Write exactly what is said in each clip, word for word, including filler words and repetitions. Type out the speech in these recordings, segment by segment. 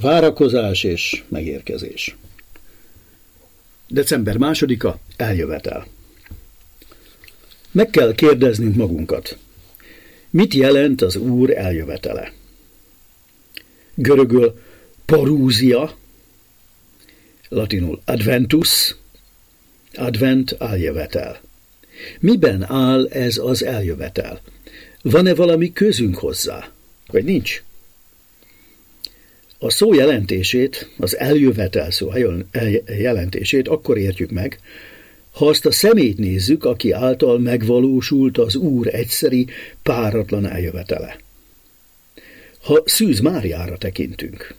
Várakozás és megérkezés. december másodika, eljövetel. Meg kell kérdeznünk magunkat. Mit jelent az Úr eljövetele? Görögül parúzia, latinul adventus, advent, eljövetel. Miben áll ez az eljövetel? Van-e valami közünk hozzá? Vagy nincs? A szó jelentését, az eljövetel szó jelentését akkor értjük meg, ha azt a személyt nézzük, aki által megvalósult az Úr egyszeri, páratlan eljövetele. Ha Szűz Máriára tekintünk.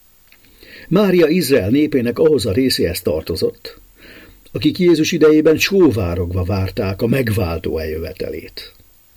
Mária Izrael népének ahhoz a részéhez tartozott, akik Jézus idejében sóvárogva várták a megváltó eljövetelét.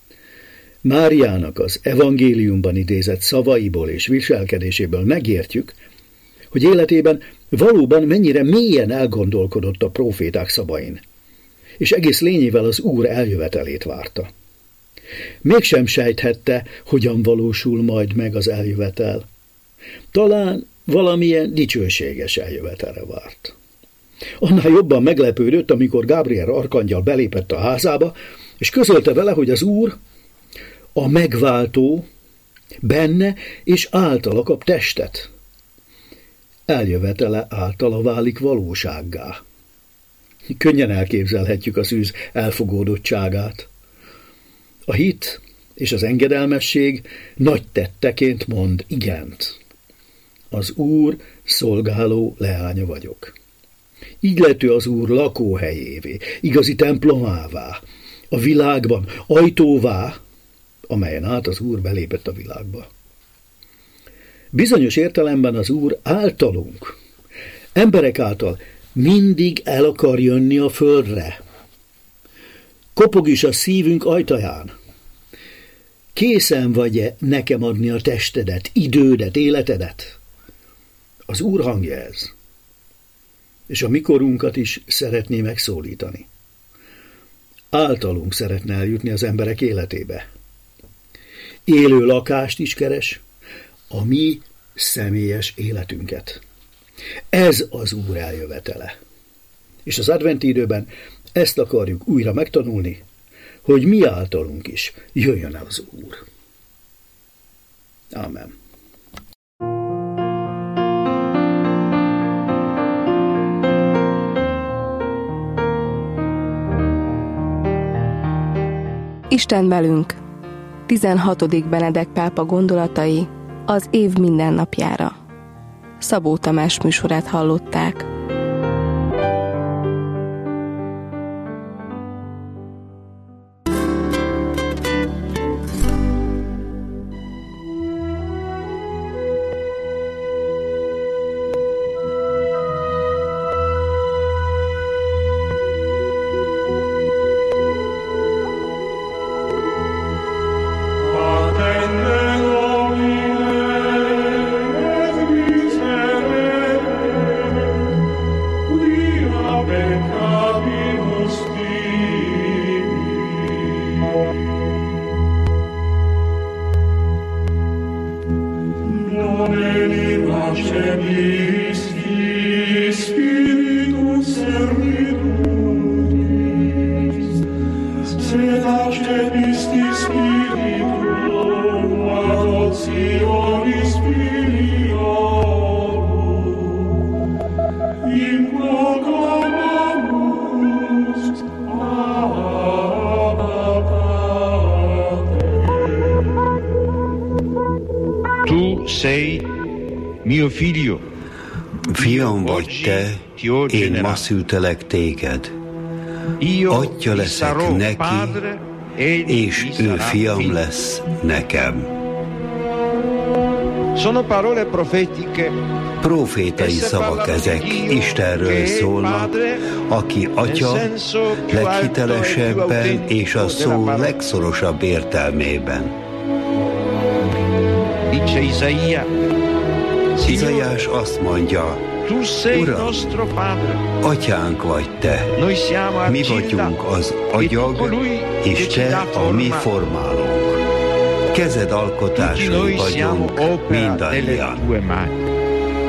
Máriának az evangéliumban idézett szavaiból és viselkedéséből megértjük, hogy életében valóban mennyire mélyen elgondolkodott a próféták szavain, és egész lényével az Úr eljövetelét várta. Mégsem sejthette, hogyan valósul majd meg az eljövetel. Talán valamilyen dicsőséges eljövetelre várt. Annál jobban meglepődött, amikor Gábriel arkangyal belépett a házába, és közölte vele, hogy az Úr, a megváltó, benne és általa kap testet. Eljövetele általa válik valósággá. Könnyen elképzelhetjük a Szűz elfogódottságát. A hit és az engedelmesség nagy tetteként mond igent. Az Úr szolgáló leánya vagyok. Így lett ő az Úr lakóhelyévé, igazi templomává, a világban ajtóvá, amelyen át az Úr belépett a világba. Bizonyos értelemben az Úr általunk, emberek által mindig el akar jönni a földre. Kopog is a szívünk ajtaján. Készen vagy-e nekem adni a testedet, idődet, életedet? Az Úr hangja ez. És a mikorunkat is szeretné megszólítani. Általunk szeretne eljutni az emberek életébe. Élő lakást is keres, a mi személyes életünket. Ez az Úr eljövetele. És az adventi időben ezt akarjuk újra megtanulni, hogy mi általunk is jöjjön el az Úr. Ámen. Isten velünk. tizenhatodik Benedek pápa gondolatai az év mindennapjára. Szabó Tamás műsorát hallották. Fiam vagy te, én ma szültelek téged. Atya leszek neki, és ő fiam lesz nekem. Profétai szavak ezek, Istenről szólnak, aki Atya leghitelesebben és a szó legszorosabb értelmében. Izaiás azt mondja, Uram, Atyánk vagy te, mi vagyunk az agyag, és te a mi formálónk. Kezed alkotásai vagyunk mindannyian.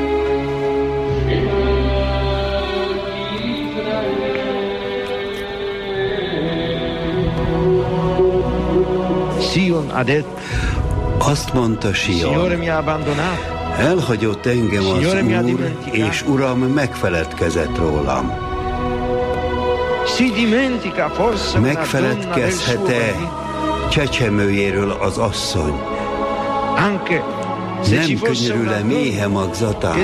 Azt mondta Sion, elhagyott engem az Úr, és Uram megfeledkezett rólam. Megfeledkezhet-e csecsemőjéről az asszony? Nem könyörül-e méhe magzatán?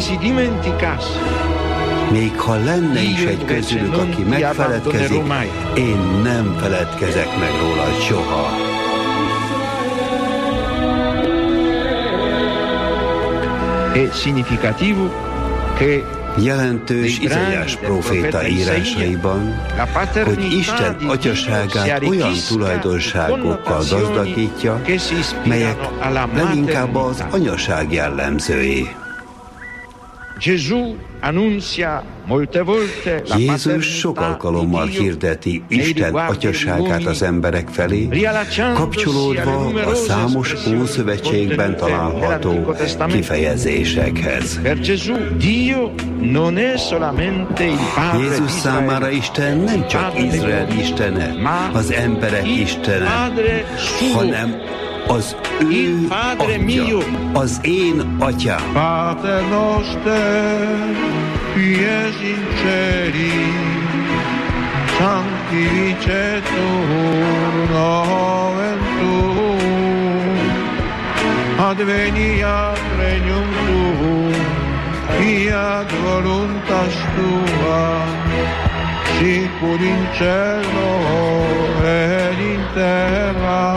Még ha lenne is egy közülük, aki megfeledkezik, én nem feledkezek meg róla soha. Jelentős Izaiás próféta írásaiban, hogy Isten atyaságát olyan tulajdonságokkal gazdagítja, melyek leginkább az anyaság jellemzői. Jézus sok alkalommal hirdeti Isten atyaságát az emberek felé, kapcsolódva a számos Ószövetségben található kifejezésekhez. Jézus számára Isten nem csak Izrael istene, az emberek istene, hanem az ő atya, az én atyám. Pater noster, qui es in celi, sanctificetur nomen tuum, adveniat regnum tuum, fiat voluntas tua, sicur in cielo et in terra.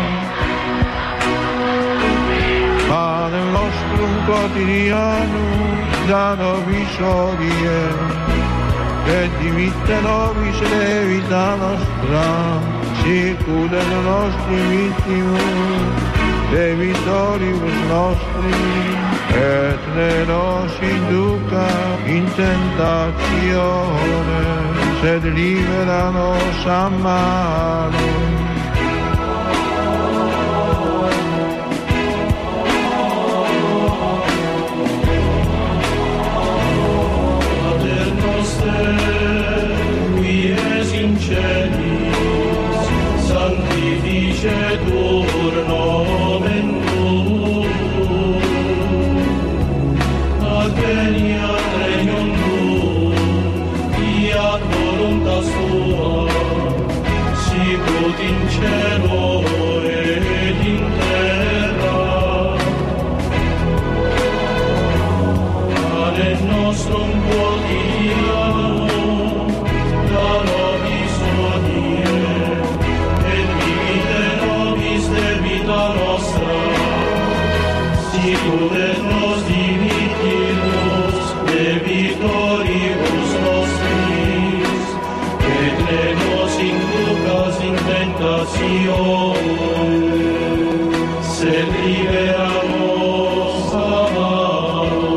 Panem nostrum quotidianum da nobis hodie, et dimitte nobis levita nostra, sicur et nostri vittimus, debitoribus nostri, et ne nos induca in tentatione, sed libera nos a malo. Sanctificetur nomen tuum, adveniat regnum tuum, fiat voluntas tua, sicut in cielo et in terra. Panem nostrum quotidianum da nobis hodie, debita nostra, sicur et nos dimittimus debitoribus nostris, et ne nos inducas in tentatione, sed libera nos a malo.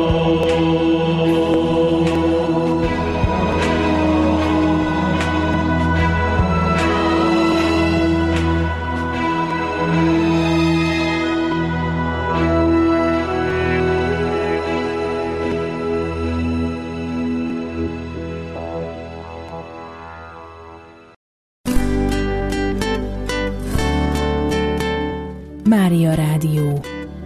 Mária Rádió.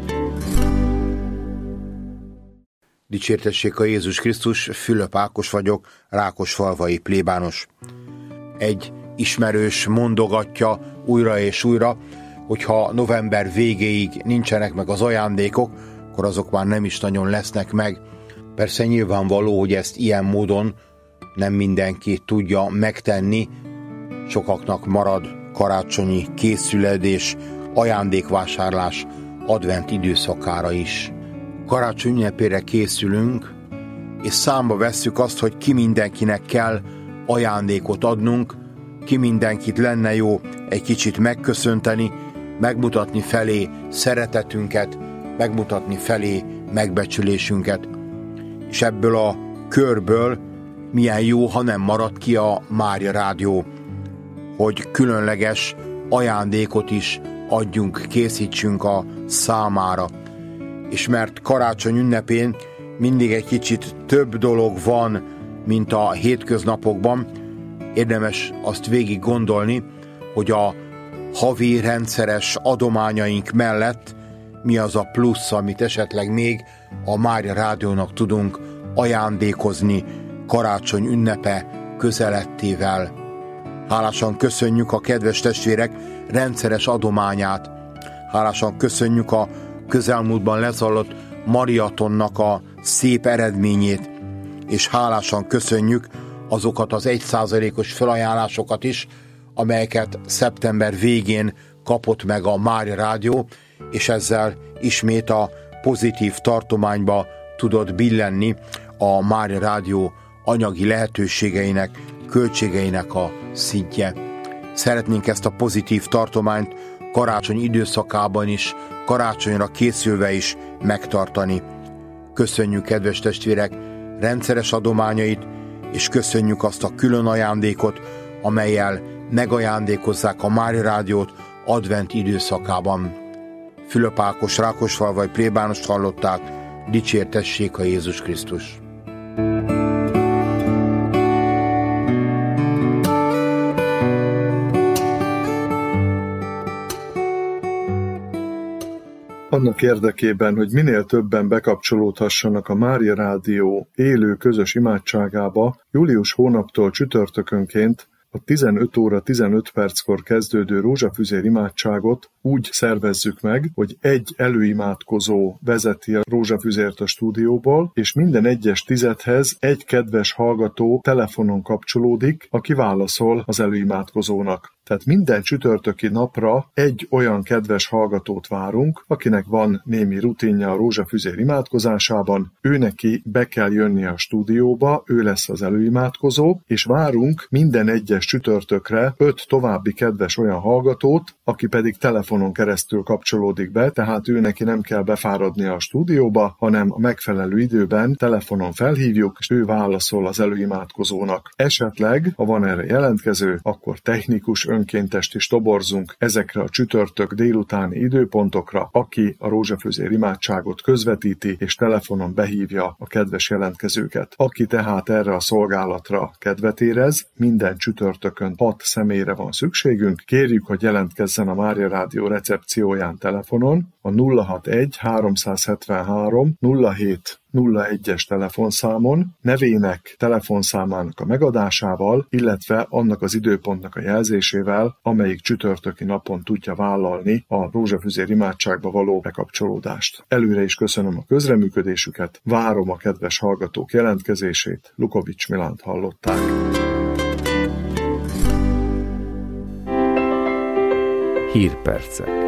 Dicsértessék a Jézus Krisztus, Fülöp Ákos vagyok, rákosfalvai plébános. Egy ismerős mondogatja újra és újra, hogyha november végéig nincsenek meg az ajándékok, akkor azok már nem is nagyon lesznek meg. Persze nyilvánvaló, hogy ezt ilyen módon nem mindenki tudja megtenni, sokaknak marad karácsonyi készüledés, ajándékvásárlás advent időszakára is. Karácsony ünnepére készülünk, és számba vesszük azt, hogy ki mindenkinek kell ajándékot adnunk, ki mindenkit lenne jó egy kicsit megköszönteni, megmutatni felé szeretetünket, megmutatni felé megbecsülésünket. És ebből a körből milyen jó, ha nem marad ki a Mária Rádió, hogy különleges ajándékot is adjunk, készítsünk a számára. És mert karácsony ünnepén mindig egy kicsit több dolog van, mint a hétköznapokban. Érdemes azt végig gondolni, hogy a havi rendszeres adományaink mellett mi az a plusz, amit esetleg még a Mária Rádiónak tudunk ajándékozni karácsony ünnepe közelettével. Hálásan köszönjük a kedves testvérek rendszeres adományát. Hálásan köszönjük a közelmúltban lezajlott maratonnak a szép eredményét, és hálásan köszönjük azokat az egy százalékos felajánlásokat is, amelyeket szeptember végén kapott meg a Mária Rádió, és ezzel ismét a pozitív tartományba tudott billenni a Mária Rádió anyagi lehetőségeinek, költségeinek a szintje. Szeretnénk ezt a pozitív tartományt karácsony időszakában is, karácsonyra készülve is megtartani. Köszönjük, kedves testvérek, rendszeres adományait, és köszönjük azt a külön ajándékot, amellyel megajándékozzák a Mária Rádiót advent időszakában. Fülöp Ákos Rákosfalvai plébánost hallották, dicsértessék a Jézus Krisztus! Annak érdekében, hogy minél többen bekapcsolódhassanak a Mária Rádió élő közös imádságába, július hónaptól csütörtökönként a tizenöt óra tizenöt perckor kezdődő rózsafüzér imádságot úgy szervezzük meg, hogy egy előimádkozó vezeti a rózsafüzért a stúdióból, és minden egyes tizedhez egy kedves hallgató telefonon kapcsolódik, aki válaszol az előimádkozónak. Tehát minden csütörtöki napra egy olyan kedves hallgatót várunk, akinek van némi rutinja a rózsafüzér imádkozásában, ő neki be kell jönni a stúdióba, ő lesz az előimádkozó, és várunk minden egyes csütörtökre öt további kedves olyan hallgatót, aki pedig telefonon keresztül kapcsolódik be, tehát ő neki nem kell befáradnia a stúdióba, hanem a megfelelő időben telefonon felhívjuk, és ő válaszol az előimádkozónak. Esetleg, ha van erre jelentkező, akkor technikus önkéntest is toborzunk ezekre a csütörtök délutáni időpontokra, aki a rózsafüzér imádságot közvetíti, és telefonon behívja a kedves jelentkezőket. Aki tehát erre a szolgálatra kedvet érez, minden csütörtökön hat személyre van szükségünk, kérjük, hogy jelentkezzen a Mária Rádió recepcióján telefonon, a nulla hatvanegy háromszázhetvenhárom nulla hét nulla egyes telefonszámon, nevének, telefonszámának a megadásával, illetve annak az időpontnak a jelzésével, amelyik csütörtöki napon tudja vállalni a rózsafüzér imádságba való bekapcsolódást. Előre is köszönöm a közreműködésüket, várom a kedves hallgatók jelentkezését, Lukovics Milánt hallották. Hírpercek.